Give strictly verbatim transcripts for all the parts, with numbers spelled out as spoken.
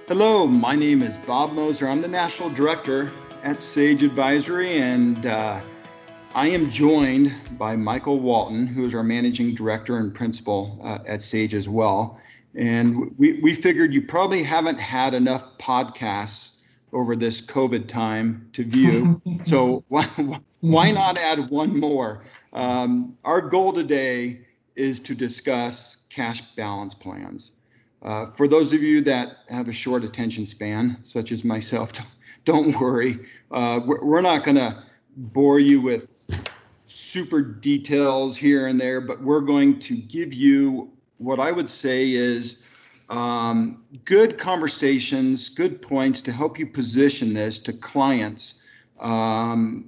Hello, my name is Bob Moser. I'm the National Director at Sage Advisory, and uh, I am joined by Michael Walton, who is our Managing Director and Principal uh, at Sage as well. And we, we figured you probably haven't had enough podcasts over this COVID time to view. So why, why not add one more? Um, our goal today is to discuss cash balance plans. Uh, for those of you that have a short attention span, such as myself, don't worry. Uh, we're not going to bore you with super details here and there, but we're going to give you what I would say is um, good conversations, good points to help you position this to clients um,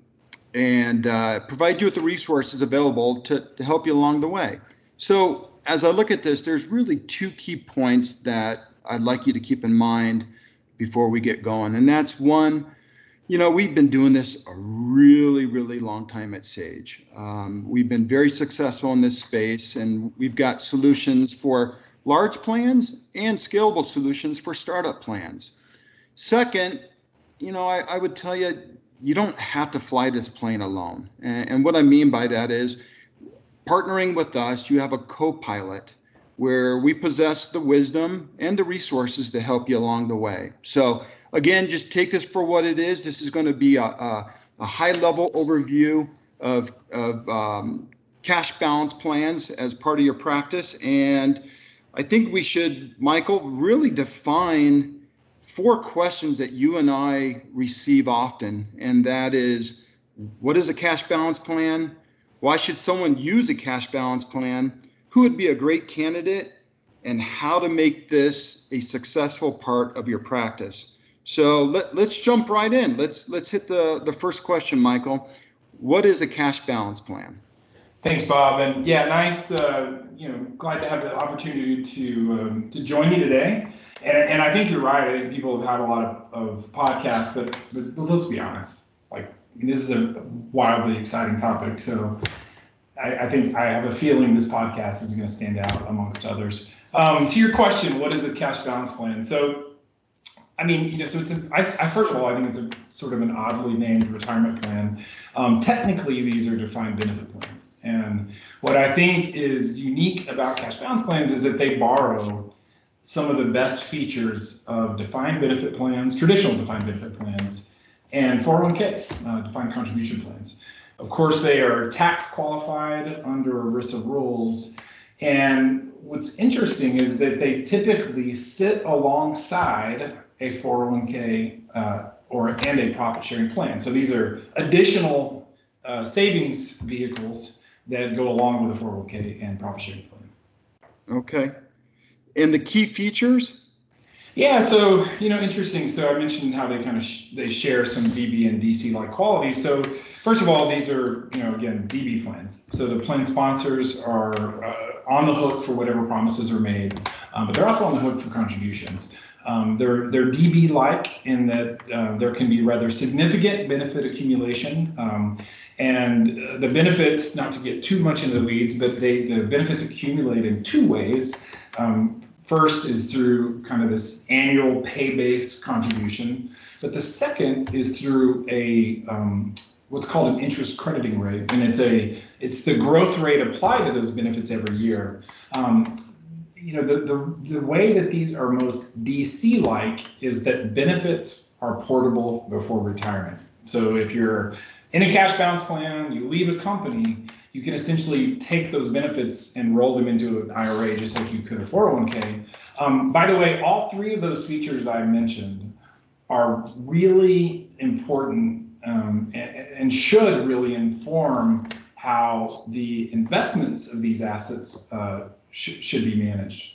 and uh, provide you with the resources available to, to help you along the way. So as I look at this, there's really two key points that I'd like you to keep in mind before we get going. And that's one, you know, we've been doing this a really, really long time at Sage. Um, we've been very successful in this space, and we've got solutions for large plans and scalable solutions for startup plans. Second, you know, I, I would tell you, you don't have to fly this plane alone. And, and what I mean by that is partnering with us, you have a co-pilot where we possess the wisdom and the resources to help you along the way. So again, just take this for what it is. This is going to be a, a, a high-level overview of, of um, cash balance plans as part of your practice. And I think we should, Michael, really define four questions that you and I receive often. And that is, what is a cash balance plan? Why should someone use a cash balance plan? Who would be a great candidate? And how to make this a successful part of your practice. So let, let's jump right in. Let's let's hit the, the first question, Michael. What is a cash balance plan? Thanks, Bob. And yeah, nice. Uh, you know, glad to have the opportunity to um, to join you today. And, and I think you're right. I think people have had a lot of, of podcasts, but, but but let's be honest. Like, this is a wildly exciting topic. So I, I think I have a feeling this podcast is going to stand out amongst others. Um, to your question, what is a cash balance plan? So I mean, you know, so it's a, I, I, first of all, I think it's a sort of an oddly named retirement plan. Um, technically, these are defined benefit plans. And what I think is unique about cash balance plans is that they borrow some of the best features of defined benefit plans, traditional defined benefit plans, and four oh one Ks, uh, defined contribution plans. Of course, they are tax qualified under ERISA rules. And what's interesting is that they typically sit alongside a four oh one K uh, or and a profit sharing plan. So these are additional uh, savings vehicles that go along with a four oh one K and profit sharing plan. Okay. And the key features? Yeah, so, you know, interesting. So I mentioned how they kind of sh- they share some D B and D C-like qualities. So first of all, these are, you know, again, D B plans. So the plan sponsors are uh, on the hook for whatever promises are made, um, but they're also on the hook for contributions. Um, they're they're D B-like in that uh, there can be rather significant benefit accumulation, um, and uh, the benefits, not to get too much into the weeds, but they the benefits accumulate in two ways. Um, First is through kind of this annual pay-based contribution, but the second is through a um, what's called an interest crediting rate, and it's a it's the growth rate applied to those benefits every year. Um, you know, the, the the way that these are most D C-like is that benefits are portable before retirement. So if you're in a cash balance plan, you leave a company, you can essentially take those benefits and roll them into an I R A just like you could a four oh one K. Um, by the way, all three of those features I mentioned are really important um, and, and should really inform how the investments of these assets uh, sh- should be managed.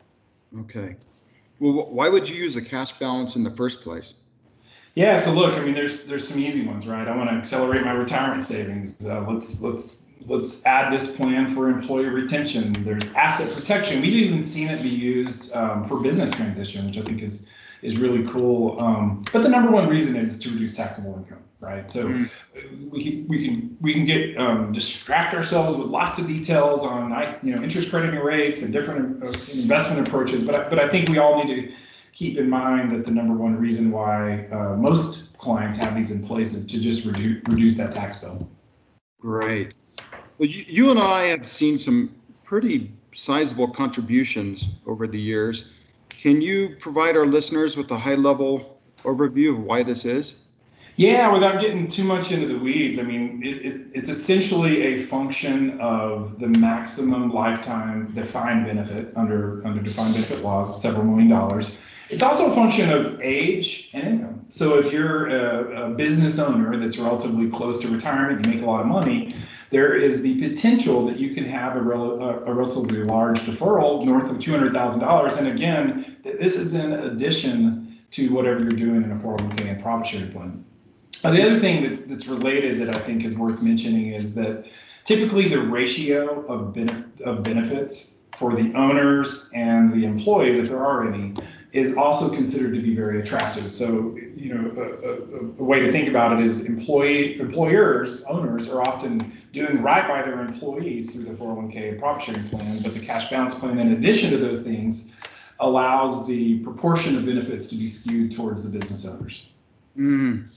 Okay. Well, why would you use a cash balance in the first place? Yeah, so look, I mean, there's there's some easy ones, right? I want to accelerate my retirement savings. Uh, let's let's let's add this plan for employee retention. There's asset protection. We've even seen it be used um, for business transition, which I think is is really cool. Um, but the number one reason is to reduce taxable income, right? So mm. we can we can we can get um, distract ourselves with lots of details on you know interest crediting rates and different investment approaches. But I, but I think we all need to keep in mind that the number one reason why uh, most clients have these in place is to just reduce reduce that tax bill. Great. Well, you, you and I have seen some pretty sizable contributions over the years. Can you provide our listeners with a high-level overview of why this is? Yeah, without getting too much into the weeds, I mean, it, it, it's essentially a function of the maximum lifetime defined benefit under, under defined benefit laws, several million dollars. It's also a function of age and income. So if you're a, a business owner that's relatively close to retirement, you make a lot of money, there is the potential that you can have a, rel a, a relatively large deferral north of two hundred thousand dollars. And again, this is in addition to whatever you're doing in a four oh one K and profit sharing plan. Uh, the other thing that's that's related that I think is worth mentioning is that typically the ratio of, benef of benefits for the owners and the employees, if there are any, is also considered to be very attractive. So, you know, a, a, a way to think about it is employee employers, owners are often doing right by their employees through the four oh one K and profit sharing plan, but the cash balance plan, in addition to those things, allows the proportion of benefits to be skewed towards the business owners. Mm.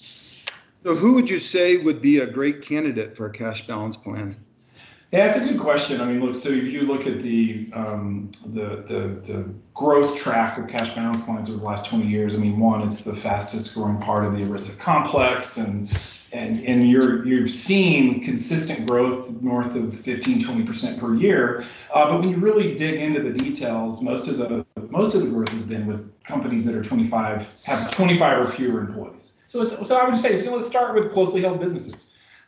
So who would you say would be a great candidate for a cash balance plan? Yeah, it's a good question. I mean, look, so if you look at the, um, the, the, the growth track of cash balance plans over the last twenty years, I mean, one, it's the fastest growing part of the ERISA complex, and and and you're you're seeing consistent growth north of fifteen, twenty percent per year. Uh, but when you really dig into the details, most of the most of the growth has been with companies that are twenty-five, have twenty-five or fewer employees. So it's, so I would say, so let's start with closely held businesses.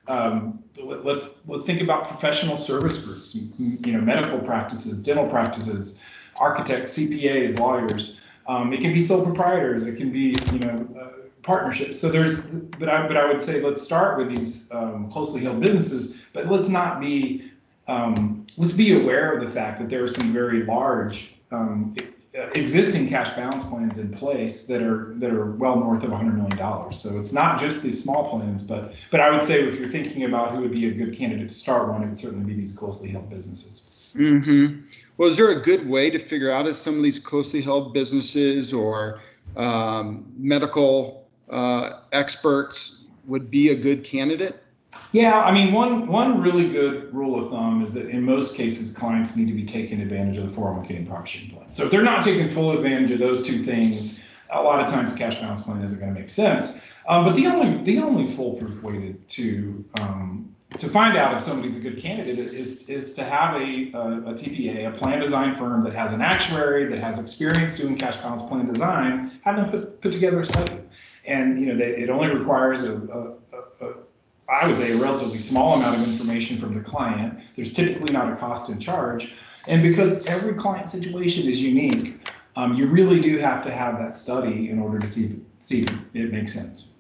Um, let's let's think about professional service groups, you know, medical practices, dental practices, architects, C P As, lawyers. Um, it can be sole proprietors. It can be, you know, uh, partnerships. So there's, but I but I would say let's start with these um, closely held businesses. But let's not be um, let's be aware of the fact that there are some very large um, existing cash balance plans in place that are that are well north of one hundred million dollars. So it's not just these small plans, but but I would say if you're thinking about who would be a good candidate to start one, it would certainly be these closely held businesses. Mm-hmm. Well, is there a good way to figure out if some of these closely held businesses or um, medical uh, experts would be a good candidate? Yeah, I mean, one one really good rule of thumb is that in most cases, clients need to be taking advantage of the four oh one K and profit sharing plan. So if they're not taking full advantage of those two things, a lot of times the cash balance plan isn't going to make sense. Um, but the only the only foolproof way to to, um, to find out if somebody's a good candidate is is to have a, a, a T P A, a plan design firm that has an actuary that has experience doing cash balance plan design, have them put put together a study. And you know, they, it only requires a, a, a I would say a relatively small amount of information from the client. There's typically not a cost and charge. And because every client situation is unique, um, you really do have to have that study in order to see, see if it makes sense.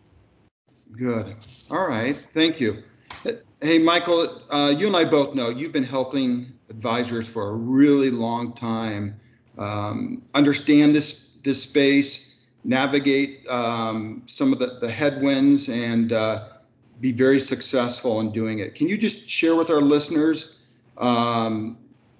Good. All right. Thank you. Hey, Michael, uh, you and I both know you've been helping advisors for a really long time um, understand this, this space, navigate um, some of the, the headwinds, and uh, be very successful in doing it. Can you just share with our listeners um,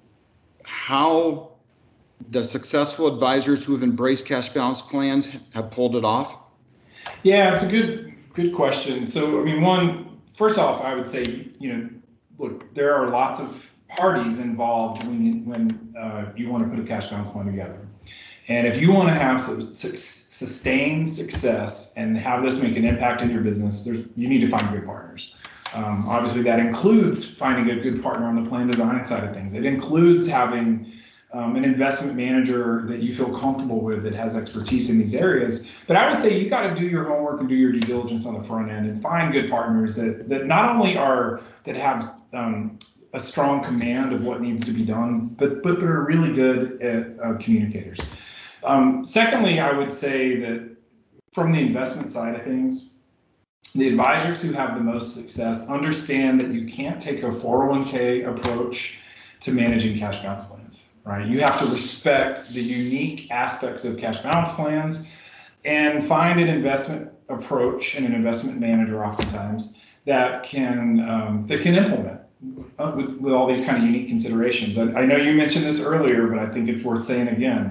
how the successful advisors who have embraced cash balance plans have pulled it off? Yeah, it's a good good question. So, I mean, one, first off, I would say, you know, look, there are lots of parties involved when you, when uh, you want to put a cash balance plan together. And if you want to have some sustained success and have this make an impact in your business, there's, you need to find good partners. Um, obviously, that includes finding a good partner on the plan design side of things. It includes having um, an investment manager that you feel comfortable with that has expertise in these areas. But I would say you got to do your homework and do your due diligence on the front end and find good partners that that not only are that have um, a strong command of what needs to be done, but but, but are really good at uh, communicators. Um, secondly, I would say that from the investment side of things, the advisors who have the most success understand that you can't take a four oh one K approach to managing cash balance plans, right? You have to respect the unique aspects of cash balance plans and find an investment approach and an investment manager oftentimes that can um, that can implement uh, with, with all these kind of unique considerations. I, I know you mentioned this earlier, but I think it's worth saying again.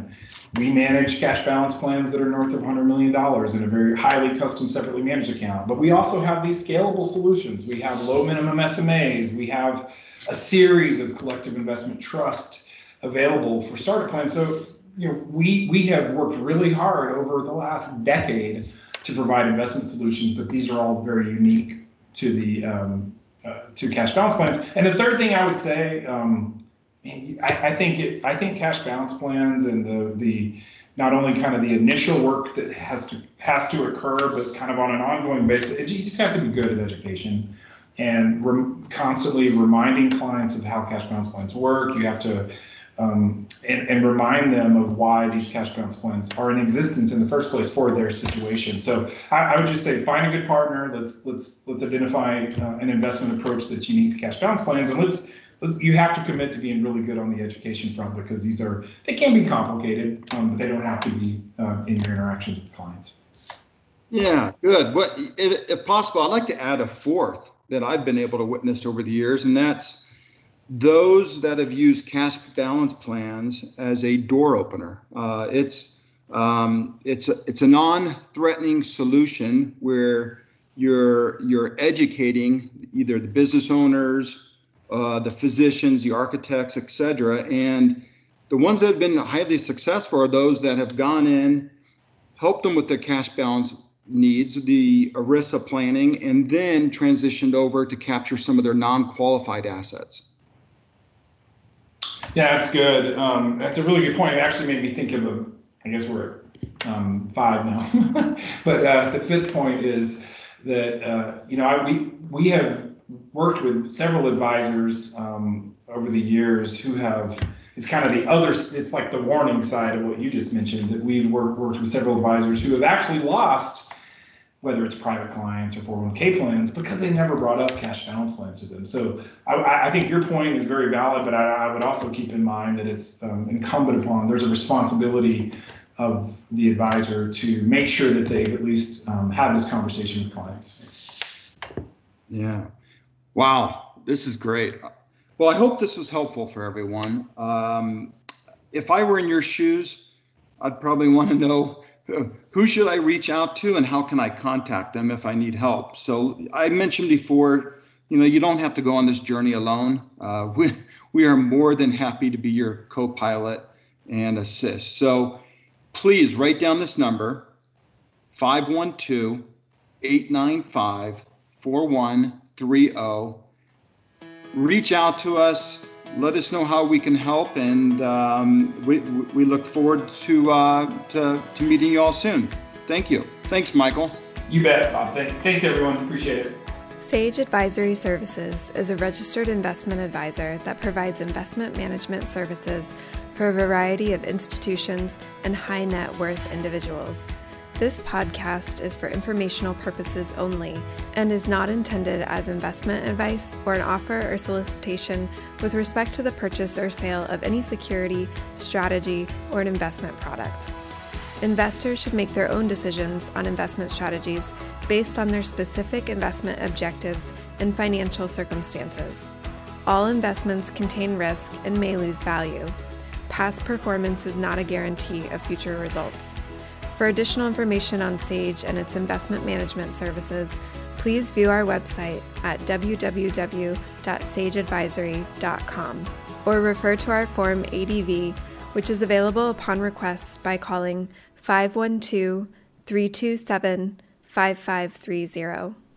We manage cash balance plans that are north of one hundred million dollars in a very highly custom, separately managed account. But we also have these scalable solutions. We have low minimum S M As. We have a series of collective investment trust available for starter plans. So, you know, we, we have worked really hard over the last decade to provide investment solutions, but these are all very unique to the um, uh, to cash balance plans. And the third thing I would say, um, I, I think it, I think cash balance plans and the the not only kind of the initial work that has to has to occur, but kind of on an ongoing basis, it, you just have to be good at education and re- constantly reminding clients of how cash balance plans work. You have to um, and, and remind them of why these cash balance plans are in existence in the first place for their situation. So I, I would just say find a good partner. Let's let's let's identify uh, an investment approach that's unique to cash balance plans, and let's. You have to commit to being really good on the education front, because these are, they can be complicated, um, but they don't have to be uh, in your interactions with clients. Yeah, good. What, if possible, I'd like to add a fourth that I've been able to witness over the years, and that's those that have used cash balance plans as a door opener. Uh, it's um, it's a, it's a non-threatening solution where you're you're educating either the business owners, Uh, the physicians, the architects, et cetera. And the ones that have been highly successful are those that have gone in, helped them with their cash balance needs, the ERISA planning, and then transitioned over to capture some of their non-qualified assets. Yeah, that's good. Um, that's a really good point. It actually made me think of a, I guess we're at um, five now, but uh, the fifth point is that, uh, you know, I, we, we have worked with several advisors um, over the years who have, it's kind of the other, it's like the warning side of what you just mentioned, that we've worked, worked with several advisors who have actually lost, whether it's private clients or four oh one k plans, because they never brought up cash balance plans to them. So I, I think your point is very valid, but I, I would also keep in mind that it's um, incumbent upon, there's a responsibility of the advisor to make sure that they've at least um, had this conversation with clients. Yeah. Wow, this is great. Well, I hope this was helpful for everyone. Um, if I were in your shoes, I'd probably want to know uh, who should I reach out to and how can I contact them if I need help. So I mentioned before, you know, you don't have to go on this journey alone. Uh, we, we are more than happy to be your co-pilot and assist. So please write down this number, five one two, eight nine five, four one three oh. Reach out to us, let us know how we can help, and um, we, we look forward to, uh, to to meeting you all soon. Thank you. Thanks, Michael. You bet, Bob. Thanks, everyone. Appreciate it. Sage Advisory Services is a registered investment advisor that provides investment management services for a variety of institutions and high net worth individuals. This podcast is for informational purposes only and is not intended as investment advice or an offer or solicitation with respect to the purchase or sale of any security, strategy, or an investment product. Investors should make their own decisions on investment strategies based on their specific investment objectives and financial circumstances. All investments contain risk and may lose value. Past performance is not a guarantee of future results. For additional information on Sage and its investment management services, please view our website at w w w dot sage advisory dot com or refer to our Form A D V, which is available upon request by calling five one two, three two seven, five five three zero.